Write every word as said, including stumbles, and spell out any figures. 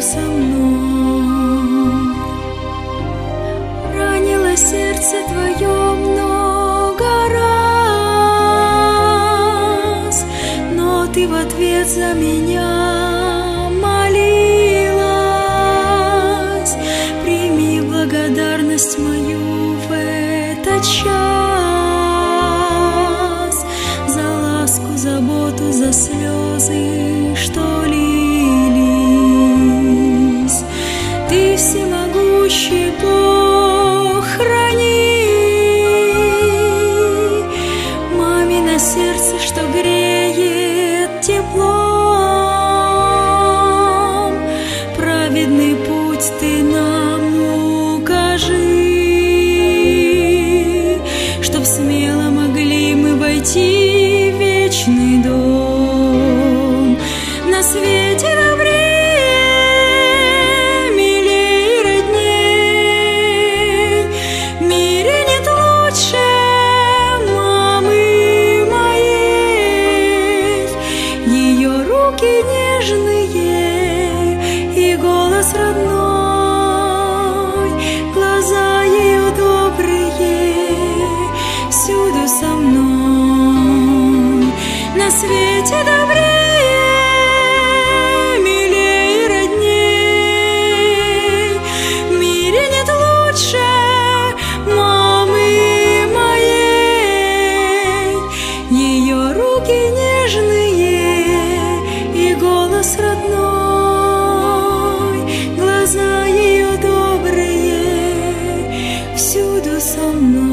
со мной. Ранило сердце твое много раз, но ты в ответ за меня молилась. Прими благодарность мою в этот час за ласку, заботу, за слезы, что лились. Ты всемогущий Бог, храни мамино сердце, что греет теплом. Праведный путь ты нам укажи, чтоб смело могли мы войти в вечный дом. На свете добрее, милей родней, в мире нет лучше мамы моей. Ее руки нежные и голос родной, глаза ее добрые, всюду со мной. На свете добрее, милей родней, в мире нет лучше мамы моей. Ее руки нежные и голос родной, глаза ее добрые, всюду со мной.